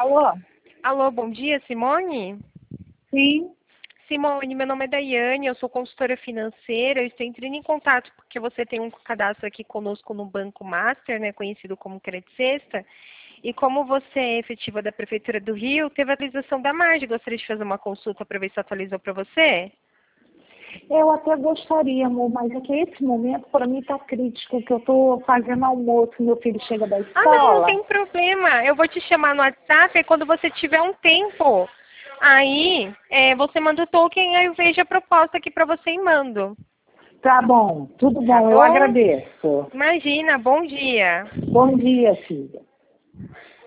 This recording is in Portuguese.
Alô? Alô, bom dia, Simone? Sim. Simone, meu nome é Daiane, eu sou consultora financeira, eu estou entrando em contato porque você tem um cadastro aqui conosco no Banco Master, né, conhecido como Credit Sexta, e como você é efetiva da Prefeitura do Rio, teve a atualização da margem, gostaria de fazer uma consulta para ver se atualizou para você? Eu até gostaria, amor, mas é que esse momento para mim está crítico, que eu estou fazendo almoço, meu filho chega da Ah, não, não escola. tem problema, eu vou te chamar no WhatsApp quando você tiver um tempo. Aí, você manda o token, aí eu vejo a proposta aqui para você e mando. Tá bom, tudo Tá bom, eu bom? agradeço. Imagina, bom dia. Bom dia, filha.